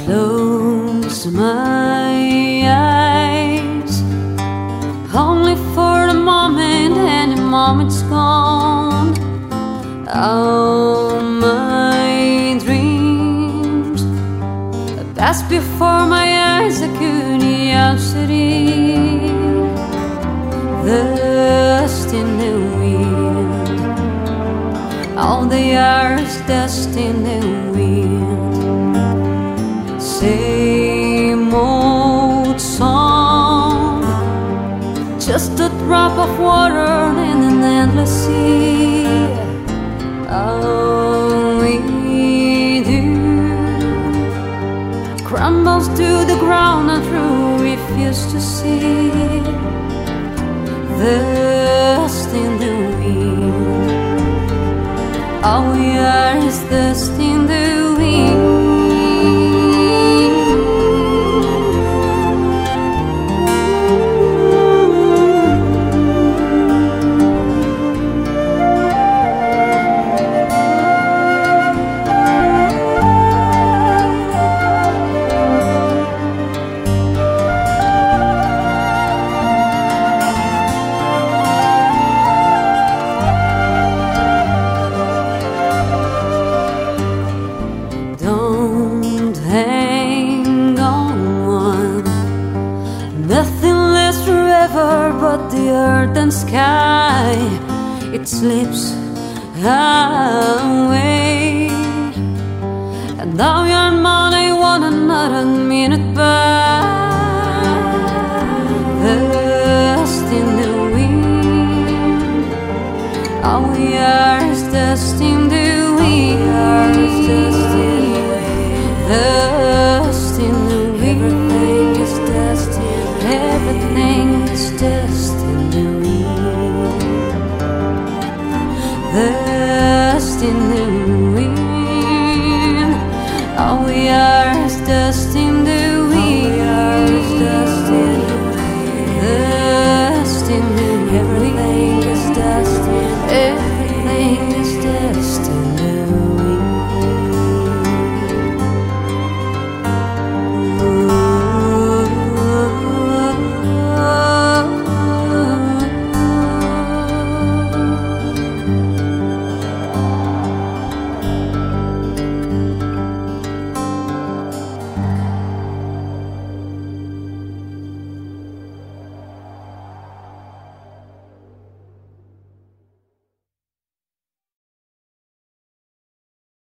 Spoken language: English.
close my eyes, only for a moment, and the moment's gone. All my dreams passed before my eyes, a curiosity, dust in the wind. All they are is dust in the wind. Same old song, just a drop of water in an endless sea. All we do crumbles to the ground and through refuse to see. Dust in the wind. All we are is dust in the wind. Nothing lasts forever but the earth and sky. It slips away, and now you're money one another minute by. Dust in the wind. All we are is dust in the wind. Dust in the wind. Dust in the wind. Everything is dust in. Everything is dust in the wind. Dust in the wind. All we are is dust in